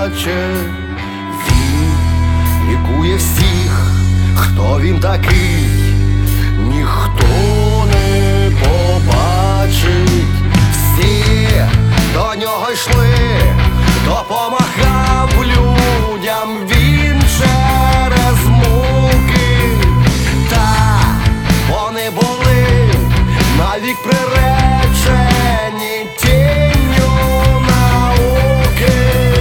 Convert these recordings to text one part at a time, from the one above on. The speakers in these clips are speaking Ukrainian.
плаче. Він лікує всіх, хто він такий, ніхто не побачить. Всі до нього йшли, допомагав людям він через муки. Та вони були навік приречені тінню науки.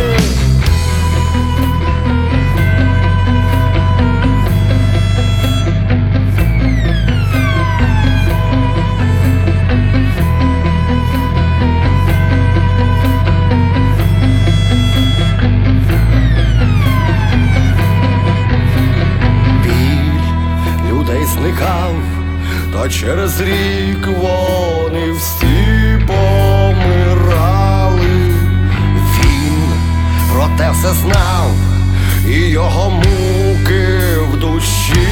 Зникав, та через рік вони всі помирали. Він про те все знав, і його муки в душі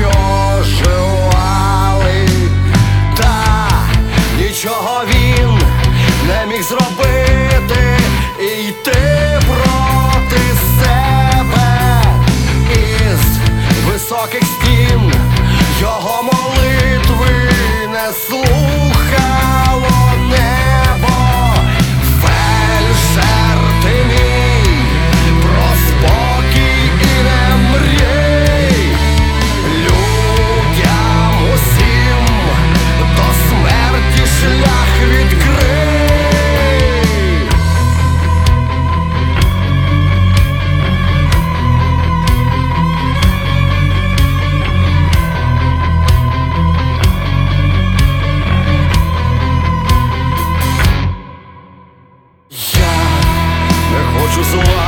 оживали. Та нічого він не міг зробити і йти проти себе. Із високих стін його молитви не слухало небо. Фельдшер ти мій, про спокій і не мрій, людям усім до смерті шлях відкрий. Хочу зла